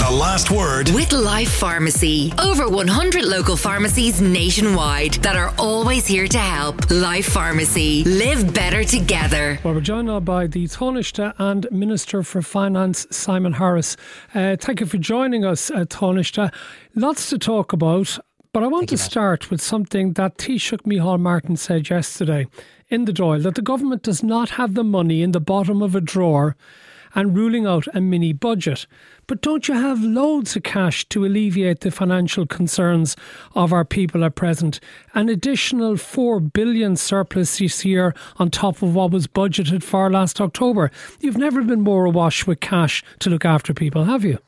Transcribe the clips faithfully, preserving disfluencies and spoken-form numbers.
The Last Word with Life Pharmacy. Over one hundred local pharmacies nationwide that are always here to help. Life Pharmacy. Live better together. Well, we're joined now by the Taoiseach and Minister for Finance, Simon Harris. Uh, thank you for joining us, uh, Taoiseach. Lots to talk about, but I want Thank to you, start with something that Taoiseach Micheál Martin said yesterday in the Dáil, that the government does not have the money in the bottom of a drawer and ruling out a mini budget. But don't you have loads of cash to alleviate the financial concerns of our people at present? An additional four billion surplus this year on top of what was budgeted for last October. You've never been more awash with cash to look after people, have you?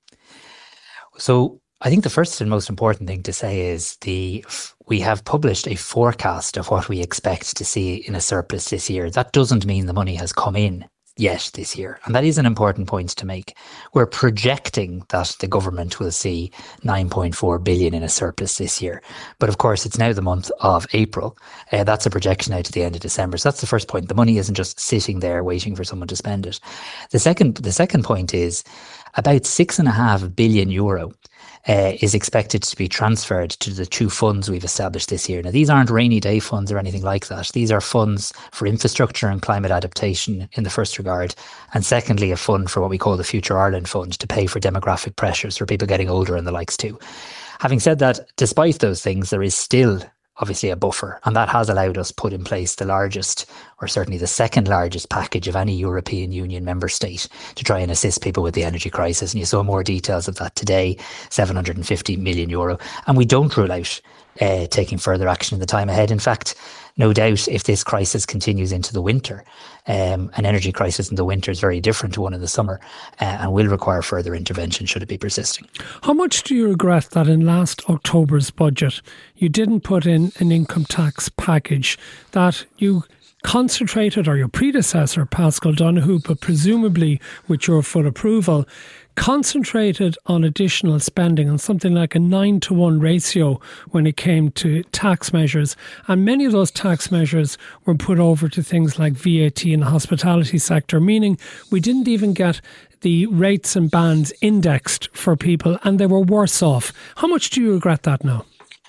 So I think the first and most important thing to say is the we have published a forecast of what we expect to see in a surplus this year. That doesn't mean the money has come in yet this year. And that is an important point to make. We're projecting that the government will see nine point four billion in a surplus this year. But of course, it's now the month of April. Uh, that's a projection out to the end of December. So that's the first point. The money isn't just sitting there waiting for someone to spend it. The second, the second point is about six and a half billion euro Uh, is expected to be transferred to the two funds we've established this year. Now, these aren't rainy day funds or anything like that. These are funds for infrastructure and climate adaptation in the first regard. And secondly, a fund for what we call the Future Ireland Fund to pay for demographic pressures for people getting older and the likes too. Having said that, despite those things, there is still obviously a buffer, and that has allowed us put in place the largest, or certainly the second largest package of any European Union member state to try and assist people with the energy crisis. And you saw more details of that today, seven hundred fifty million euro. And we don't rule out uh, taking further action in the time ahead. In fact, no doubt if this crisis continues into the winter, um, an energy crisis in the winter is very different to one in the summer uh, and will require further intervention should it be persisting. How much do you regret that in last October's budget you didn't put in an income tax package, that you concentrated, or your predecessor, Paschal Donohoe, but presumably with your full approval, concentrated on additional spending on something like a nine to one ratio when it came to tax measures. And many of those tax measures were put over to things like V A T in the hospitality sector, meaning we didn't even get the rates and bands indexed for people, and they were worse off. How much do you regret that now?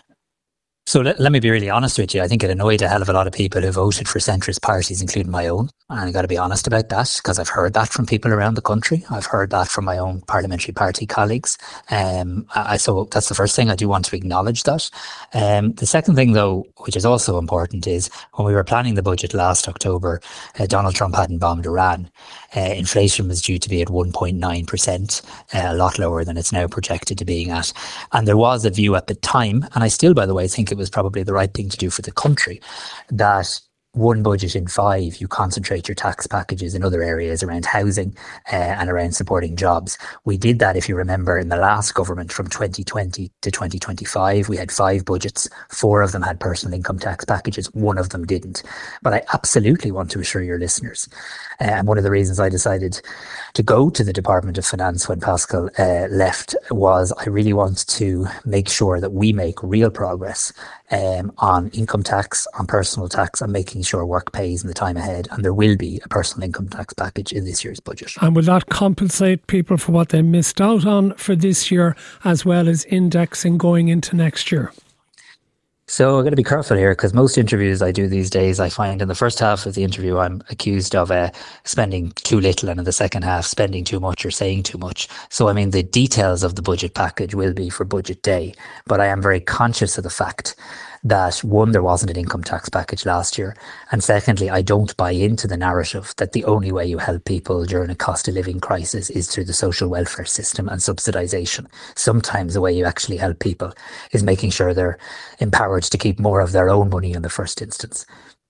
So let, let me be really honest with you. I think it annoyed a hell of a lot of people who voted for centrist parties, including my own. And I got to be honest about that, because I've heard that from people around the country. I've heard that from my own parliamentary party colleagues. Um, I, so that's the first thing. I do want to acknowledge that. Um, the second thing, though, which is also important, is when we were planning the budget last October, uh, Donald Trump hadn't bombed Iran. Uh, inflation was due to be at one point nine percent, uh, a lot lower than it's now projected to being at. And there was a view at the time, and I still, by the way, think it was probably the right thing to do for the country, that one budget in five, you concentrate your tax packages in other areas around housing uh, and around supporting jobs. We did that, if you remember, in the last government from twenty twenty to twenty twenty-five. We had five budgets. Four of them had personal income tax packages. One of them didn't. But I absolutely want to assure your listeners, uh, and one of the reasons I decided to go to the Department of Finance when Paschal uh, left was I really want to make sure that we make real progress um, on income tax, on personal tax, and making sure work pays in the time ahead. And there will be a personal income tax package in this year's budget. And will that compensate people for what they missed out on for this year, as well as indexing going into next year? So I've got to be careful here, because most interviews I do these days, I find in the first half of the interview, I'm accused of uh, spending too little, and in the second half, spending too much or saying too much. So, I mean, the details of the budget package will be for budget day, but I am very conscious of the fact that, one, there wasn't an income tax package last year. And secondly, I don't buy into the narrative that the only way you help people during a cost of living crisis is through the social welfare system and subsidisation. Sometimes the way you actually help people is making sure they're empowered to keep more of their own money in the first instance.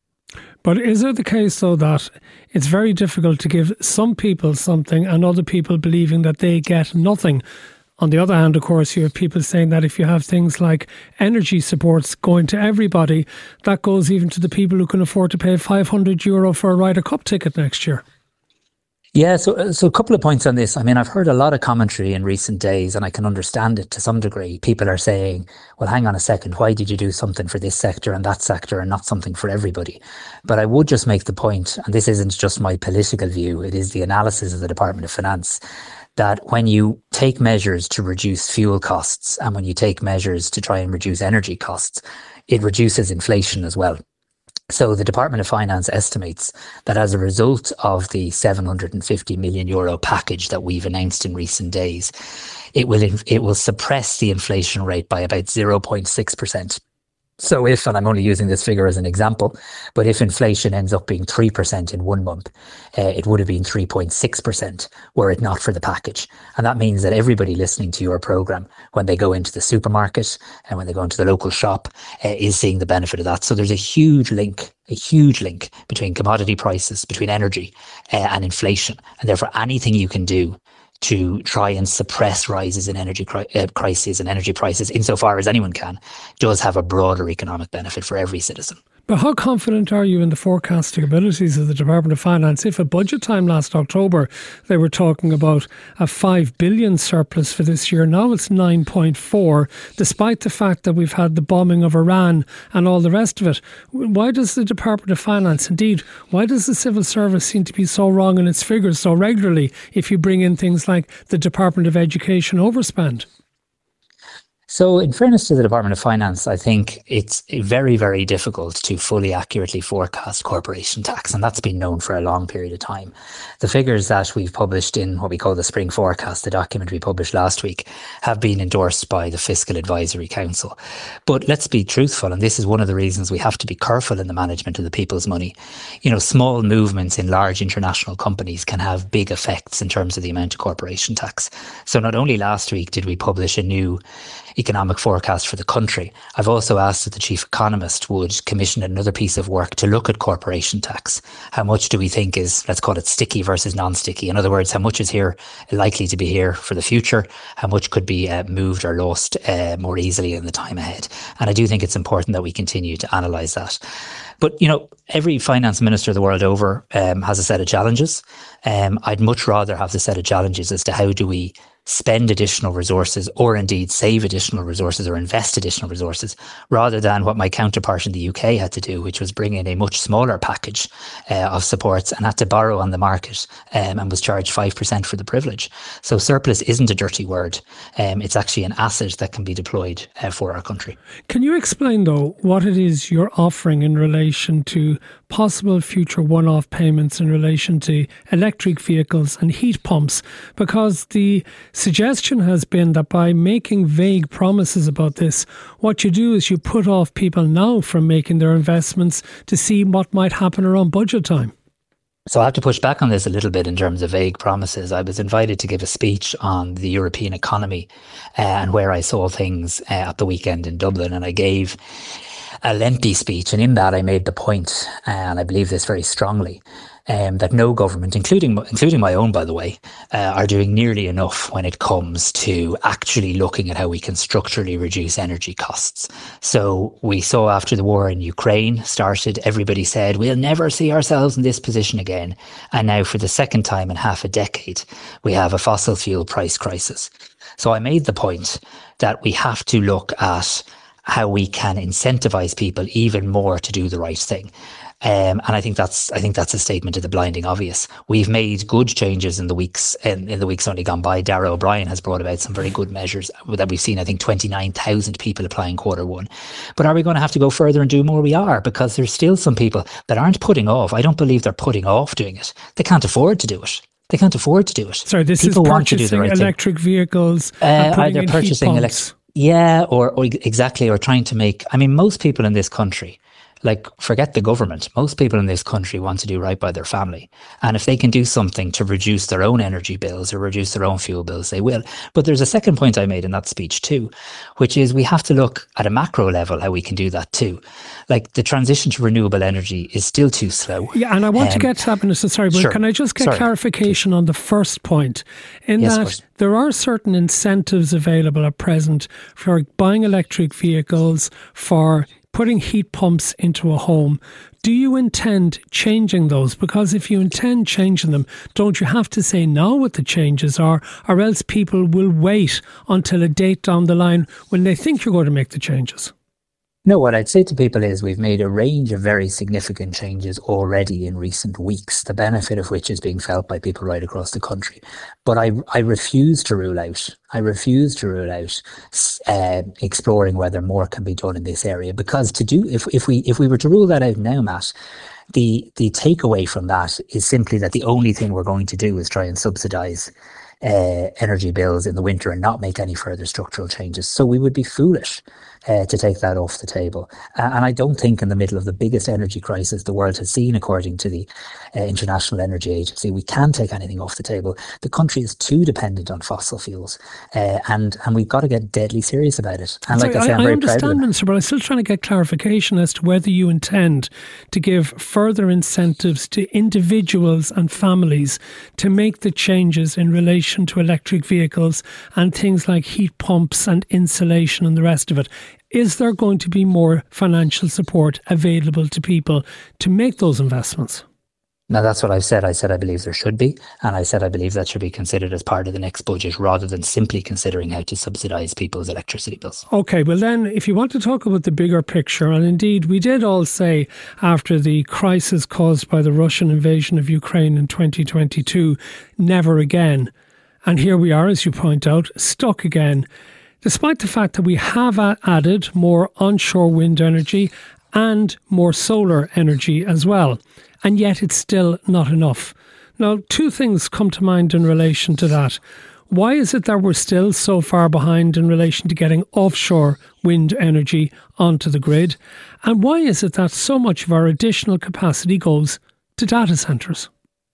But is it the case, though, that it's very difficult to give some people something and other people believing that they get nothing? On the other hand, of course, you have people saying that if you have things like energy supports going to everybody, that goes even to the people who can afford to pay five hundred euro for a Ryder Cup ticket next year. Yeah, so so a couple of points on this. I mean, I've heard a lot of commentary in recent days, and I can understand it to some degree. People are saying, well, hang on a second, why did you do something for this sector and that sector and not something for everybody? But I would just make the point, and this isn't just my political view, it is the analysis of the Department of Finance, that when you take measures to reduce fuel costs and when you take measures to try and reduce energy costs, it reduces inflation as well. So the Department of Finance estimates that as a result of the seven hundred fifty million euro package that we've announced in recent days, it will it will suppress the inflation rate by about zero point six percent. So if, and I'm only using this figure as an example, but if inflation ends up being three percent in one month, uh, it would have been three point six percent were it not for the package. And that means that everybody listening to your programme, when they go into the supermarket and when they go into the local shop, uh, is seeing the benefit of that. So there's a huge link, a huge link between commodity prices, between energy uh, and inflation. And therefore anything you can do to try and suppress rises in energy cri- uh, crises and energy prices, insofar as anyone can, does have a broader economic benefit for every citizen. But how confident are you in the forecasting abilities of the Department of Finance? If at budget time last October, they were talking about a five billion surplus for this year, now it's nine point four, despite the fact that we've had the bombing of Iran and all the rest of it. Why does the Department of Finance, indeed, why does the civil service seem to be so wrong in its figures so regularly if you bring in things like the Department of Education overspend? So in fairness to the Department of Finance, I think it's very, very difficult to fully accurately forecast corporation tax. And that's been known for a long period of time. The figures that we've published in what we call the Spring Forecast, the document we published last week, have been endorsed by the Fiscal Advisory Council. But let's be truthful, and this is one of the reasons we have to be careful in the management of the people's money. You know, small movements in large international companies can have big effects in terms of the amount of corporation tax. So not only last week did we publish a new economic forecast for the country, I've also asked that the chief economist would commission another piece of work to look at corporation tax. How much do we think is, let's call it sticky versus non-sticky? In other words, how much is here likely to be here for the future? How much could be uh, moved or lost uh, more easily in the time ahead? And I do think it's important that we continue to analyse that. But, you know, every finance minister the world over um, has a set of challenges. Um, I'd much rather have the set of challenges as to how do we spend additional resources or indeed save additional resources or invest additional resources rather than what my counterpart in the U K had to do, which was bring in a much smaller package uh, of supports and had to borrow on the market um, and was charged five percent for the privilege. So surplus isn't a dirty word. Um, it's actually an asset that can be deployed uh, for our country. Can you explain, though, what it is you're offering in relation to possible future one-off payments in relation to electric vehicles and heat pumps? Because the suggestion has been that by making vague promises about this, what you do is you put off people now from making their investments to see what might happen around budget time. So I have to push back on this a little bit in terms of vague promises. I was invited to give a speech on the European economy uh, and where I saw things uh, at the weekend in Dublin, and I gave a lengthy speech, and in that I made the point, uh, and I believe this very strongly, Um, that no government, including including my own, by the way, uh, are doing nearly enough when it comes to actually looking at how we can structurally reduce energy costs. So we saw after the war in Ukraine started, everybody said, we'll never see ourselves in this position again. And now for the second time in half a decade, we have a fossil fuel price crisis. So I made the point that we have to look at how we can incentivize people even more to do the right thing. Um, and I think that's I think that's a statement of the blinding obvious. We've made good changes in the weeks in, in the weeks only gone by. Darragh O'Brien has brought about some very good measures that we've seen. I think twenty-nine thousand people applying quarter one. But are we going to have to go further and do more? We are, because there's still some people that aren't putting off. I don't believe they're putting off doing it. They can't afford to do it. They can't afford to do it. Sorry, this people is want to do the right electric thing. vehicles. Uh, and putting either in purchasing heat electric. pumps. Yeah, or, or exactly, or trying to make, I mean, most people in this country, like, forget the government, most people in this country want to do right by their family. And if they can do something to reduce their own energy bills or reduce their own fuel bills, they will. But there's a second point I made in that speech too, which is we have to look at a macro level how we can do that too. Like, the transition to renewable energy is still too slow. Yeah, and I want um, to get to that, Minister. Sorry, but sure. Can I just get Sorry. clarification on the first point? In yes, that there are certain incentives available at present for buying electric vehicles, for putting heat pumps into a home. Do you intend changing those? Because if you intend changing them, don't you have to say now what the changes are, or else people will wait until a date down the line when they think you're going to make the changes? No, what I'd say to people is we've made a range of very significant changes already in recent weeks, the benefit of which is being felt by people right across the country. But I, I refuse to rule out, I refuse to rule out uh, exploring whether more can be done in this area. Because to do, if, if we if we were to rule that out now, Matt, the the takeaway from that is simply that the only thing we're going to do is try and subsidise uh, energy bills in the winter and not make any further structural changes. So we would be foolish Uh, to take that off the table. Uh, and I don't think in the middle of the biggest energy crisis the world has seen, according to the uh, International Energy Agency, we can take anything off the table. The country is too dependent on fossil fuels, uh, and and we've got to get deadly serious about it. And Sorry, like I say, I'm I, very I understand, proud of it. Minister, but I'm still trying to get clarification as to whether you intend to give further incentives to individuals and families to make the changes in relation to electric vehicles and things like heat pumps and insulation and the rest of it. Is there going to be more financial support available to people to make those investments? Now, that's what I've said. I said I believe there should be, and I said I believe that should be considered as part of the next budget rather than simply considering how to subsidise people's electricity bills. OK, well then, if you want to talk about the bigger picture, and indeed we did all say after the crisis caused by the Russian invasion of Ukraine in twenty twenty-two, never again. And here we are, as you point out, stuck again. Despite the fact that we have added more onshore wind energy and more solar energy as well, and yet it's still not enough. Now, two things come to mind in relation to that. Why is it that we're still so far behind in relation to getting offshore wind energy onto the grid? And why is it that so much of our additional capacity goes to data centres?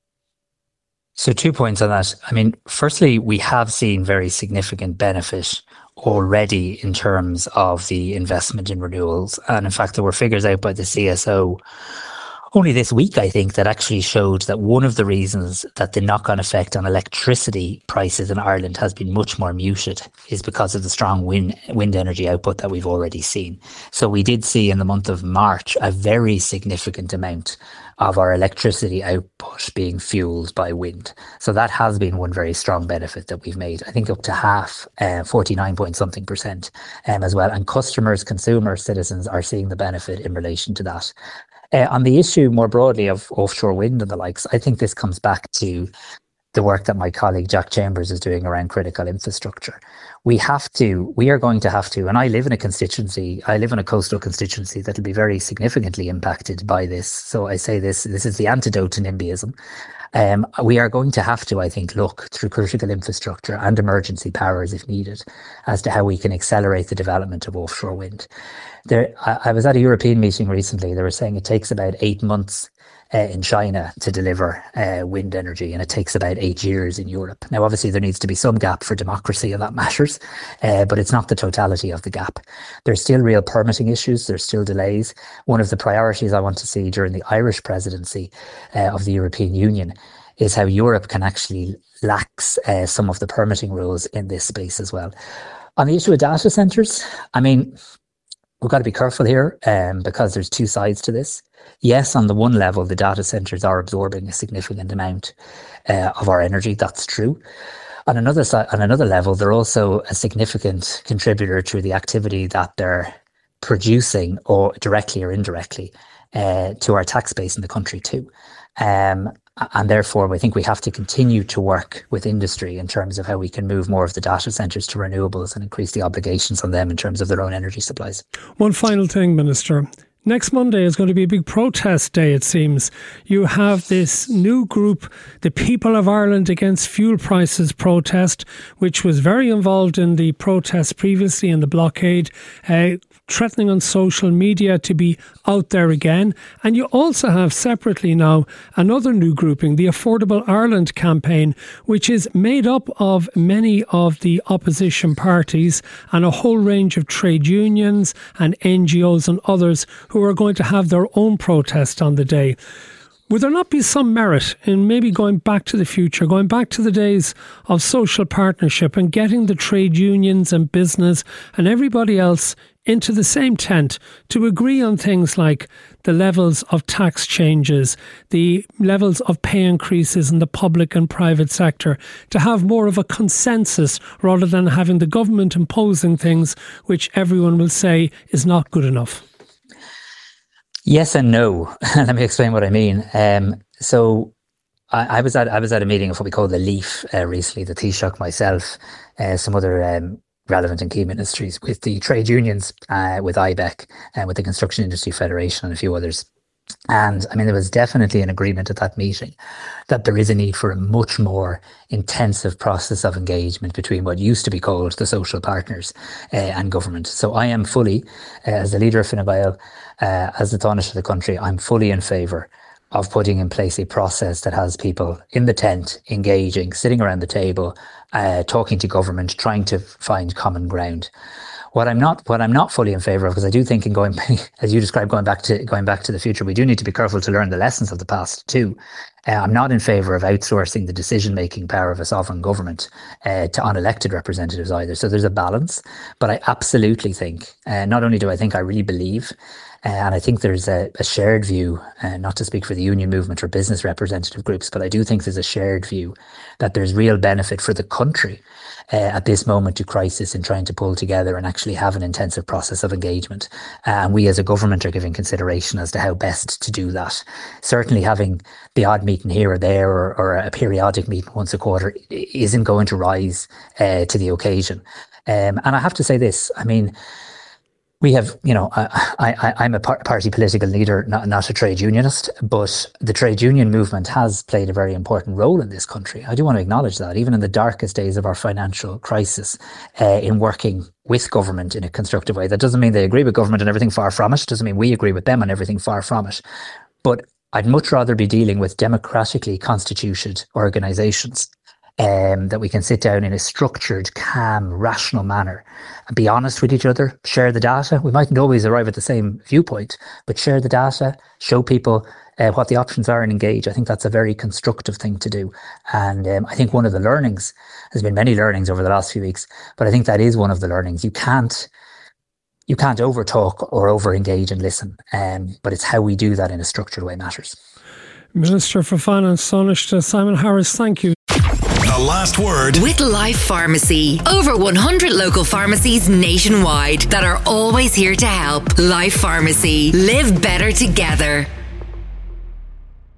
So two points on that. I mean, firstly, we have seen very significant benefit already in terms of the investment in renewables. And in fact, there were figures out by the C S O only this week, I think, that actually showed that one of the reasons that the knock-on effect on electricity prices in Ireland has been much more muted is because of the strong wind, wind energy output that we've already seen. So we did see in the month of March a very significant amount of our electricity output being fueled by wind. So that has been one very strong benefit that we've made. I think up to half, uh, forty-nine point something percent um, as well. And customers, consumers, citizens are seeing the benefit in relation to that. Uh, on the issue more broadly of offshore wind and the likes, I think this comes back to the work that my colleague Jack Chambers is doing around critical infrastructure. We have to, we are going to have to, and I live in a constituency, I live in a coastal constituency that will be very significantly impacted by this. So I say this, this is the antidote to NIMBYism. Um, we are going to have to, I think, look through critical infrastructure and emergency powers if needed as to how we can accelerate the development of offshore wind. There, I, I was at a European meeting recently. They were saying it takes about eight months Uh, in China to deliver uh, wind energy, and it takes about eight years in Europe. Now, obviously, there needs to be some gap for democracy, and that matters, uh, but it's not the totality of the gap. There's still real permitting issues. There's still delays. One of the priorities I want to see during the Irish presidency uh, of the European Union is how Europe can actually lax uh, some of the permitting rules in this space as well. On the issue of data centres, I mean, we've got to be careful here um, because there's two sides to this. Yes, on the one level, the data centres are absorbing a significant amount uh, of our energy. That's true. On another side, on another level, they're also a significant contributor to the activity that they're producing, or directly or indirectly, uh, to our tax base in the country too. Um, and therefore, I think we have to continue to work with industry in terms of how we can move more of the data centres to renewables and increase the obligations on them in terms of their own energy supplies. One final thing, Minister. Next Monday is going to be a big protest day, it seems. You have this new group, the People of Ireland Against Fuel Prices protest, which was very involved in the protests previously in the blockade, uh, threatening on social media to be out there again. And you also have separately now another new grouping, the Affordable Ireland campaign, which is made up of many of the opposition parties and a whole range of trade unions and N G Os and others who are going to have their own protest on the day. would there not be some merit in maybe going back to the future, going back to the days of social partnership and getting the trade unions and business and everybody else into the same tent to agree on things like the levels of tax changes, the levels of pay increases in the public and private sector, to have more of a consensus rather than having the government imposing things which everyone will say is not good enough? Yes and no. Let me explain what I mean. Um, so I, I was at I was at a meeting of what we call the LEAF uh, recently, the Taoiseach, myself, uh, some other um, relevant and key ministries, with the trade unions, uh, with I B E C, and uh, with the Construction Industry Federation and a few others. And I mean, there was definitely an agreement at that meeting that there is a need for a much more intensive process of engagement between what used to be called the social partners uh, and government. So I am fully, uh, as the leader of Fine Gael, uh, as the Taoiseach of the country, I'm fully in favour of putting in place a process that has people in the tent, engaging, sitting around the table, uh, talking to government, trying to find common ground. What I'm not, what I'm not fully in favour of, because I do think in going, as you described, going back to going back to the future, we do need to be careful to learn the lessons of the past too. Uh, I'm not in favour of outsourcing the decision-making power of a sovereign government uh, to unelected representatives either. So there's a balance, but I absolutely think, uh, not only do I think, I really believe, uh, and I think there's a, a shared view, uh, not to speak for the union movement or business representative groups, but I do think there's a shared view that there's real benefit for the country Uh, at this moment of crisis in trying to pull together and actually have an intensive process of engagement. Uh, and we as a government are giving consideration as to how best to do that. Certainly having the odd meeting here or there, or, or a periodic meeting once a quarter, isn't going to rise uh, to the occasion. Um, and I have to say this, I mean, we have, you know, I, I, I'm a party political leader, not, not a trade unionist, but the trade union movement has played a very important role in this country. I do want to acknowledge that, even in the darkest days of our financial crisis, uh, in working with government in a constructive way. That doesn't mean they agree with government and everything, far from it. It doesn't mean we agree with them on everything, far from it. But I'd much rather be dealing with democratically constituted organisations Um, that we can sit down in a structured, calm, rational manner and be honest with each other, share the data. We mightn't always arrive at the same viewpoint, but share the data, show people uh, what the options are and engage. I think that's a very constructive thing to do. And um, I think one of the learnings, there's been many learnings over the last few weeks, but I think that is one of the learnings. You can't you can't over talk or over engage and listen, um, but it's how we do that in a structured way matters. Minister for Finance, Taoiseach Simon Harris, thank you. The last word with Life Pharmacy. Over one hundred local pharmacies nationwide that are always here to help. Life Pharmacy. Live better together.